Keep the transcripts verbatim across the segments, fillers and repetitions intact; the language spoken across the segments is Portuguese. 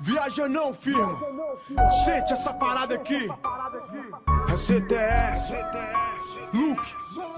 Viaja não, firma. Sente essa parada aqui. É C T S. Luke.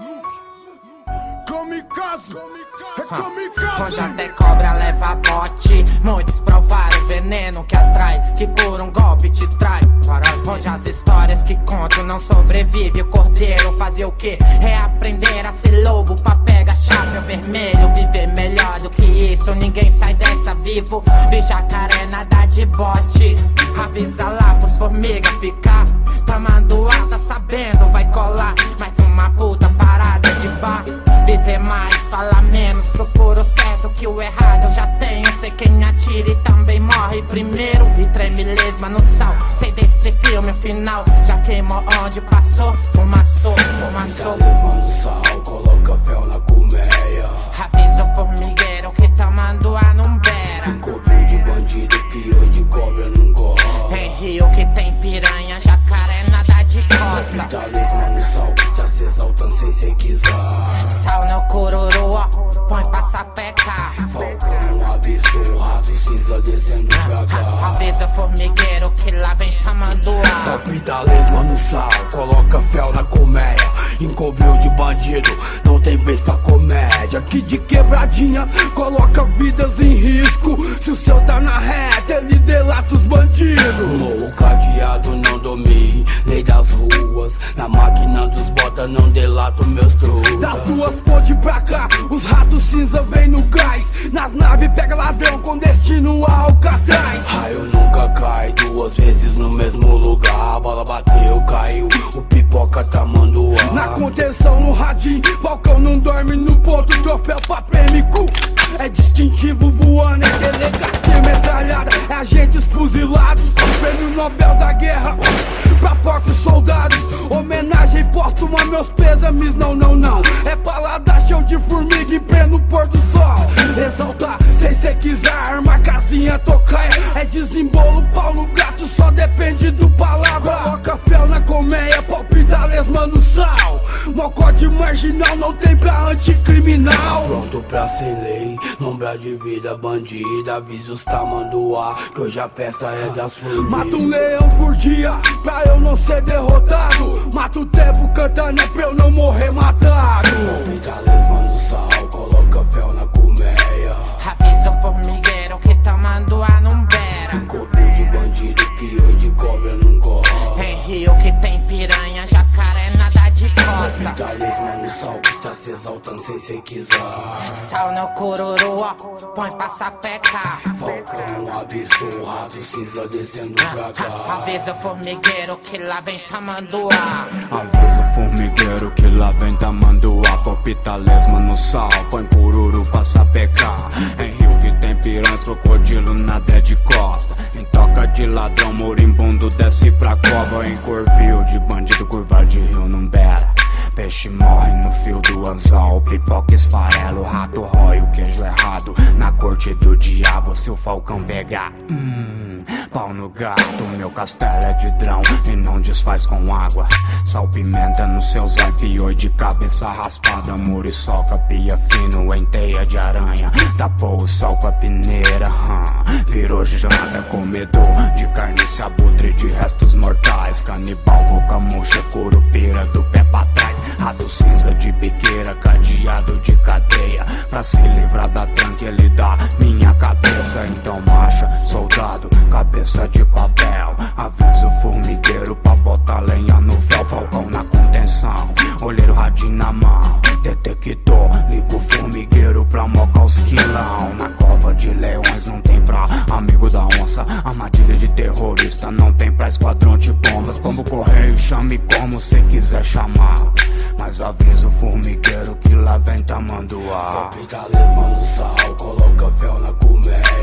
Kamikaze. É kamikaze. Onde até cobra leva bote. Muitos provaram veneno que atrai, que por um golpe te trai. Onde as histórias que conto não sobrevive. O cordeiro fazer o que? É aprender a ser lobo pra pegar chapéu vermelho. Viver melhor do que isso, ninguém sai dessa vivo. De jacaré nada de bote. Avisa lá pros formiga ficar tomando ar, tá sabendo, vai colar. Mais uma puta parada de bar. Viver mais, fala menos, procura o certo que o errado eu já tenho. Sei quem atira e também morre primeiro. E treme lesma no sal, sei desse filme o final. Já queimou onde passou, fumaçou, fumaçou. No sal, coloca fel na colmeia. Avisa o formigueiro que tomando a não beira. Em covil de bandido, pior de cobra não gosta. Em rio que tem piranha, jacaré nada de costa. Capitalismo no sal, que tá se exaltando sem ser quiser. Sal no cururu, ó, põe pra sapecar. Falcão, abismo, rato cinza descendo pra cá. Avisa o formigueiro que lá vem tamanduá. Capitalismo no sal, coloca fel na colmeia. Em covil de bandido, não tem vez pra comédia. Aqui de quebradinha, coloca vidas em risco. Se o seu tá na reta, ele delata os bandidos. Morro cadeado, não dormi, lei das ruas. Na máquina dos bota, não delato meus truques. Das duas pontes pra cá, os ratos cinza vem no gás. Nas naves pega ladrão com destino a Alcatraz. Raio nunca cai, duas vezes no mesmo lugar. A bola bateu, caiu, o pipoca tá mandoa. Na contenção no radinho, Falcão não dorme no ponto. Troféu pra prêmico, é distintivo voando. É delegacia metralhada, é agentes fuzilados. Prêmio Nobel da Guerra pra porcos soldados. Homenagem póstuma, meus pêsames, não, não, não. É paladar show de formiga em pleno pôr do sol. Exaltar, sem cê quiser, arma, casinha, tocaia. É desembolo, pau no gato, só depende do palavra. Coloca fel na colmeia, palpita lesma no sal. Mocó de marginal, não tem pra anticriminal. Pronto pra ser lei, nombra de vida bandida. Avisa os tamanduá, que hoje a festa é das formigas. Mata um leão por dia, pra eu não ser derrotado. Mata o tempo cantando, é pra eu não morrer matado. Capitalismo no sal, coloca fel na colmeia. Avisa o formigueiro que tamanduá não beira. Em covil de bandido, pior de cobra não gosta. Em rio que tem piranha, jacaré nada de costa. Capitalismo no sal, que tá se exaltando sem ser quiser. Sal no cururu, ó, põe pra sapecar. Falcão, abismo, rato cinza descendo pra cá. Avisa o formigueiro que lá vem tamanduá. Avisa o formigueiro que lá vem tamanduá. Palpita lesma no sal, põe pururu pra sapecar. Em rio que tem piranha, crocodilo nada é de costa. Em toca de ladrão, moribundo desce pra cova. Em corvil de bandido, curva de rio não beira. Peixe morre no fio do anzol, pipoca esfarela, o rato rói o queijo errado. Na corte do diabo, se o falcão pegar, hum, pau no gato. Meu castelo é de drão e não desfaz com água. Sal pimenta no seu zóio, pior de cabeça raspada. Muriçoca, pia fino em teia de aranha. Tapou o sol com a peneira, hum. Virou jamada, comedor de carne se abutre de restos mortais. Canibal, boca murcha, curupira do pé pra trás. Rato cinza de biqueira, cadeado de cadeia. Pra se livrar da tranca ele dá minha cabeça. Então marcha, soldado, cabeça de papel. Avisa o formigueiro pra botar lenha no fel. Falcão na contenção, olheiro radinho na mão. Detector, liga o formigueiro pra mocar os quilão. Na cova de leões não tem pra amigo da onça. Armadilha de terrorista não tem pra esquadrão de bombas. Pombo correio, chame como cê quiser chamar. Mas avisa o formigueiro que lá vem tamanduá. Capitalismo no sal, coloca fel na colmeia.